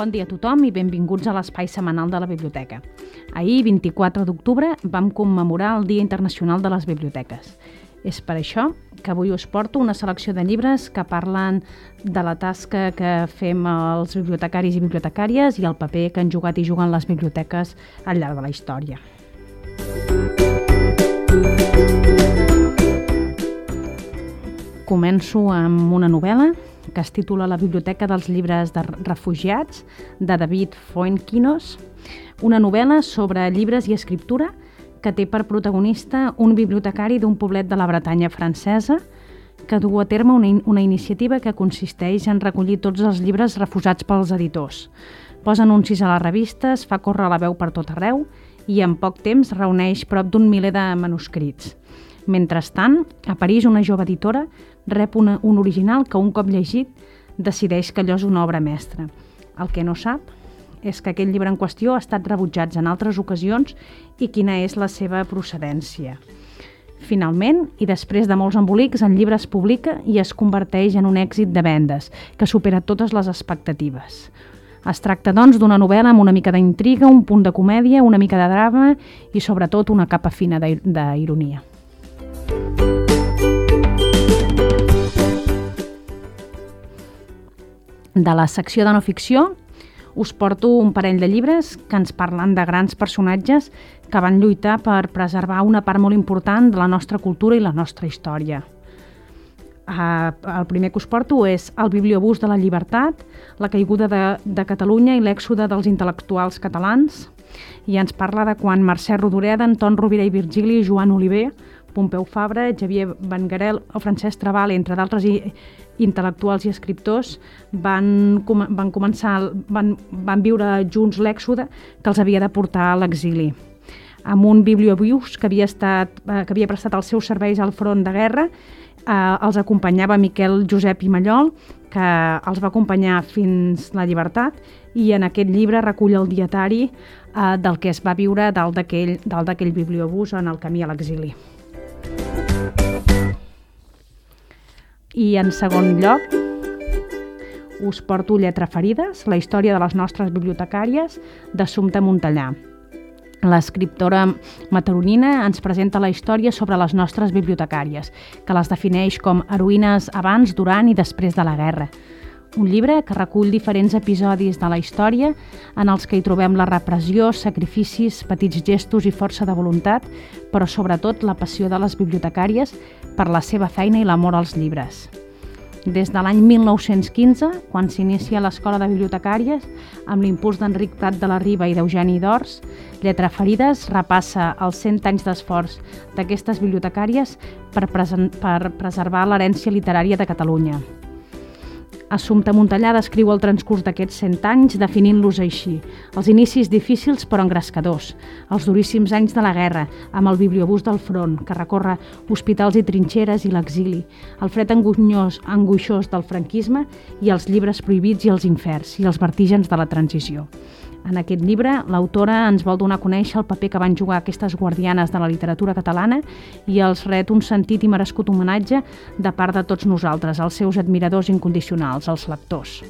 Bon dia a tothom i benvinguts a l'espai setmanal de la biblioteca. Ahir, 24 d'octubre, vam commemorar el Dia Internacional de les Biblioteques. És per això que avui us porto una selecció de llibres que parlen de la tasca que fem els bibliotecaris i bibliotecàries i el paper que han jugat i juguen les biblioteques al llarg de la història. Començo amb una novel·la que es titula La biblioteca dels llibres de refugiats, de David Fuenquinos, una novel·la sobre llibres i escriptura que té per protagonista un bibliotecari d'un poblet de la Bretanya francesa que du a terme una iniciativa que consisteix en recollir tots els llibres refusats pels editors. Posa anuncis a les revistes, fa córrer la veu per tot arreu i en poc temps reuneix prop d'un miler de manuscrits. Mentrestant, a París, una jove editora rep un original que un cop llegit decideix que allò és una obra mestra. El que no sap és que aquest llibre en qüestió ha estat rebutjat en altres ocasions i quina és la seva procedència. Finalment, i després de molts embolics, el llibre es publica i es converteix en un èxit de vendes que supera totes les expectatives. Es tracta, doncs, d'una novel·la amb una mica d'intriga, un punt de comèdia, una mica de drama i, sobretot, una capa fina d'ironia. De la secció de no ficció us porto un parell de llibres que ens parlen de grans personatges que van lluitar per preservar una part molt important de la nostra cultura i la nostra història. El primer que us porto és El bibliobús de la llibertat, la caiguda de Catalunya i l'èxode dels intel·lectuals catalans, i ens parla de quan Mercè Rodoreda, Anton Rovira i Virgili, Joan Oliver, Pompeu Fabra, Xavier Benguerel o Francesc Trabal, entre d'altres intel·lectuals i escriptors, van viure junts l'èxode que els havia de portar a l'exili. Amb un bibliobús que havia prestat els seus serveis al front de guerra, els acompanyava Miquel Josep i Mallol, que els va acompanyar fins la llibertat, i en aquest llibre recull el dietari del que es va viure dalt d'aquell bibliobús en el camí a l'exili. I en segon lloc us porto Lletra ferides, la història de les nostres bibliotecàries, d'Assumpta Montellà. L'escriptora mataronina ens presenta la història sobre les nostres bibliotecàries, que les defineix com heroïnes abans, durant i després de la guerra. Un llibre que recull diferents episodis de la història en els que hi trobem la repressió, sacrificis, petits gestos i força de voluntat, però sobretot la passió de les bibliotecàries per la seva feina i l'amor als llibres. Des de l'any 1915, quan s'inicia l'Escola de Bibliotecàries, amb l'impuls d'Enric Prat de la Riba i d'Eugeni d'Ors, Lletra ferides repassa els 100 anys d'esforç d'aquestes bibliotecàries per preservar l'herència literària de Catalunya. Assumpta Montellà descriu el transcurs d'aquests 100 anys definint-los així: els inicis difícils però engrescadors, els duríssims anys de la guerra, amb el bibliobús del front, que recorre hospitals i trinxeres i l'exili, el fred angoixós del franquisme i els llibres prohibits i els inferns i els vertígens de la transició. En aquest llibre, l'autora ens vol donar a conèixer el paper que van jugar aquestes guardianes de la literatura catalana i els ret un sentit i merescut homenatge de part de tots nosaltres, els seus admiradors incondicionals, els lectors.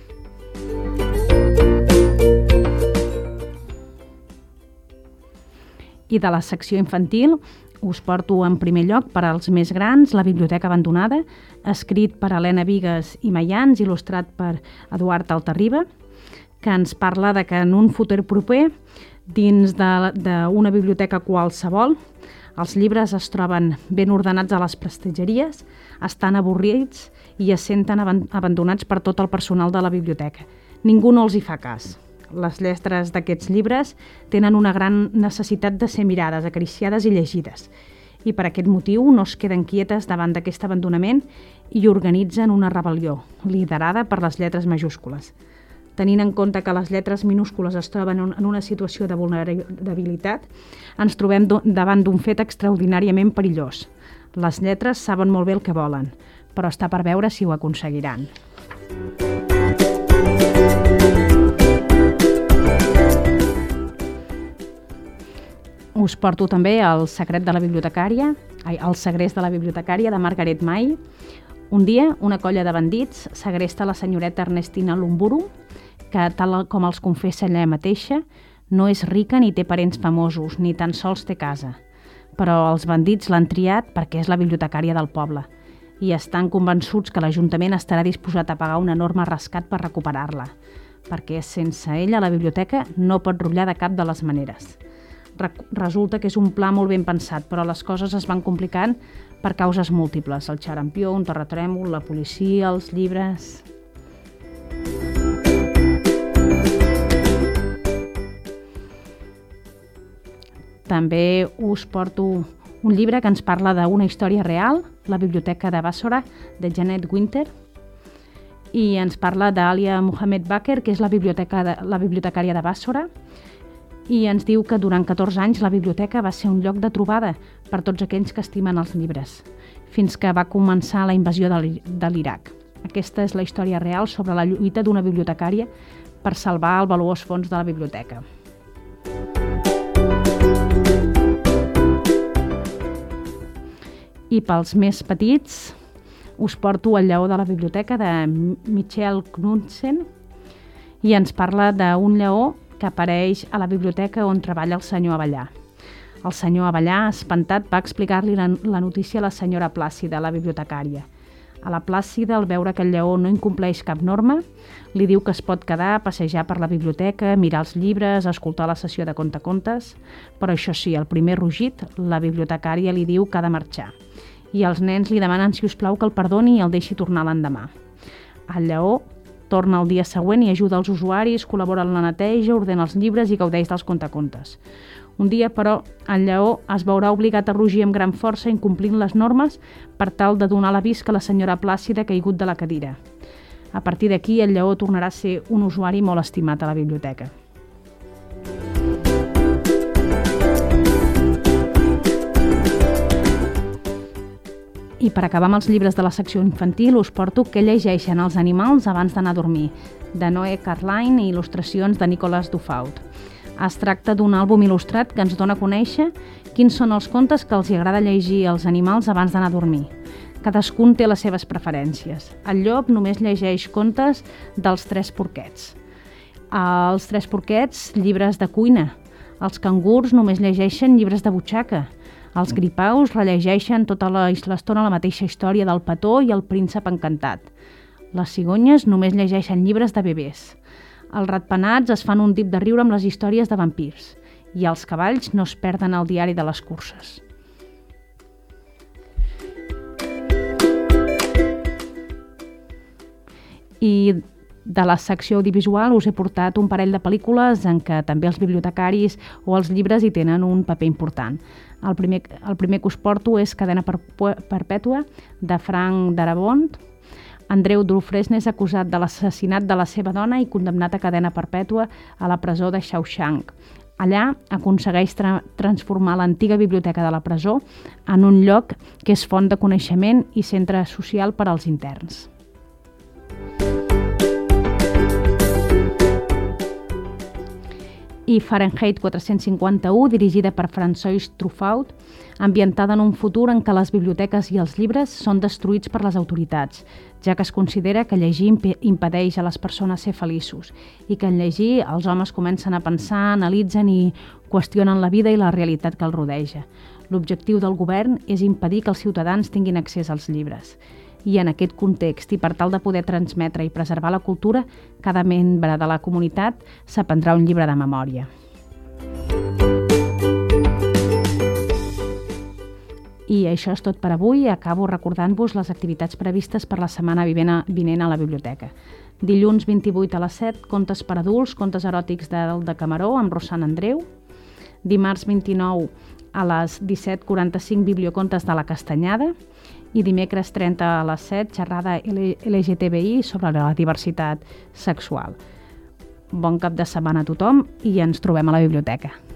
I de la secció infantil us porto en primer lloc per als més grans La biblioteca abandonada, escrit per Helena Bigues i Mayans, il·lustrat per Eduard Altarriba, que ens parla de que en un futur proper, dins d'una biblioteca qualsevol, els llibres es troben ben ordenats a les prestatgeries, estan avorrits i es senten abandonats per tot el personal de la biblioteca. Ningú no els hi fa cas. Les lletres d'aquests llibres tenen una gran necessitat de ser mirades, acariciades i llegides. I per aquest motiu no es queden quietes davant d'aquest abandonament i organitzen una rebel·lió, liderada per les lletres majúscules. Tenint en compte que les lletres minúscules es troben en una situació de vulnerabilitat, ens trobem davant d'un fet extraordinàriament perillós. Les lletres saben molt bé el que volen, però està per veure si ho aconseguiran. Us porto també El segrest de la bibliotecària de Margaret May. Un dia, una colla de bandits segresta la senyoreta Ernestina Lumburu, que, tal com els confessa ella mateixa, no és rica ni té parents famosos, ni tan sols té casa. Però els bandits l'han triat perquè és la bibliotecària del poble i estan convençuts que l'Ajuntament estarà disposat a pagar un enorme rescat per recuperar-la, perquè sense ella la biblioteca no pot rutllar de cap de les maneres. Resulta que és un pla molt ben pensat, però les coses es van complicant per causes múltiples. El xarampió, un terratrèmol, la policia, els llibres... També us porto un llibre que ens parla d'una història real, La biblioteca de Bàssora, de Janet Winter, i ens parla d'Alia Mohamed Bakr, que és la bibliotecària de Bàssora, i ens diu que durant 14 anys la biblioteca va ser un lloc de trobada per tots aquells que estimen els llibres, fins que va començar la invasió de l'Iraq. Aquesta és la història real sobre la lluita d'una bibliotecària per salvar el valuós fons de la biblioteca. I pels més petits us porto El lleó de la biblioteca, de Michelle Knudsen, i ens parla d'un lleó que apareix a la biblioteca on treballa el senyor Avellà. El senyor Avellà, espantat, va explicar-li la notícia a la senyora Plàcida, la bibliotecària. A la Plàcida, al veure que el lleó no incompleix cap norma, li diu que es pot quedar a passejar per la biblioteca, mirar els llibres, escoltar la sessió de contacontes, però això sí, el primer rugit, la bibliotecària li diu que ha de marxar. I els nens li demanen, si us plau, que el perdoni i el deixi tornar l'endemà. El lleó torna el dia següent i ajuda els usuaris, col·labora en la neteja, ordena els llibres i gaudeix dels contacontes. Un dia, però, el lleó es veurà obligat a rugir amb gran força incomplint les normes per tal de donar l'avís que la senyora Plàcida ha caigut de la cadira. A partir d'aquí, el lleó tornarà a ser un usuari molt estimat a la biblioteca. I per acabar amb els llibres de la secció infantil us porto Què llegeixen els animals abans d'anar a dormir, de Noé Carline i il·lustracions de Nicolas Dufault. Es tracta d'un àlbum il·lustrat que ens dona a conèixer quins són els contes que els agrada llegir als animals abans d'anar a dormir. Cadascun té les seves preferències. El llop només llegeix contes dels 3 porquets. Els 3 porquets, llibres de cuina. Els cangurs només llegeixen llibres de butxaca. Els gripaus rellegeixen tota l'estona la mateixa història del petó i el príncep encantat. Les cigonyes només llegeixen llibres de bebès. Els ratpenats es fan un dip de riure amb les històries de vampirs. I els cavalls no es perden el diari de les curses. I de la secció audiovisual us he portat un parell de pel·lícules en què també els bibliotecaris o els llibres hi tenen un paper important. El primer que us porto és Cadena perpètua, de Frank Darabont. Andreu Dufresne és acusat de l'assassinat de la seva dona i condemnat a cadena perpètua a la presó de Shawshank. Allà aconsegueix transformar l'antiga biblioteca de la presó en un lloc que és font de coneixement i centre social per als interns. I Fahrenheit 451, dirigida per François Truffaut, ambientada en un futur en què les biblioteques i els llibres són destruïts per les autoritats, ja que es considera que llegir impedeix a les persones ser feliços i que en llegir els homes comencen a pensar, analitzen i qüestionen la vida i la realitat que els rodeja. L'objectiu del govern és impedir que els ciutadans tinguin accés als llibres. I en aquest context, i per tal de poder transmetre i preservar la cultura, cada membre de la comunitat s'aprendrà un llibre de memòria. I això és tot per avui. Acabo recordant-vos les activitats previstes per la setmana vinent a la biblioteca. Dilluns 28 a les 7, contes per adults, contes eròtics del Decameró, amb Rossana Andreu. Dimarts 29 a les 17:45, bibliocontes de la Castanyada. I dimecres 30 a les 7, xerrada LGTBI sobre la diversitat sexual. Bon cap de setmana a tothom i ens trobem a la biblioteca.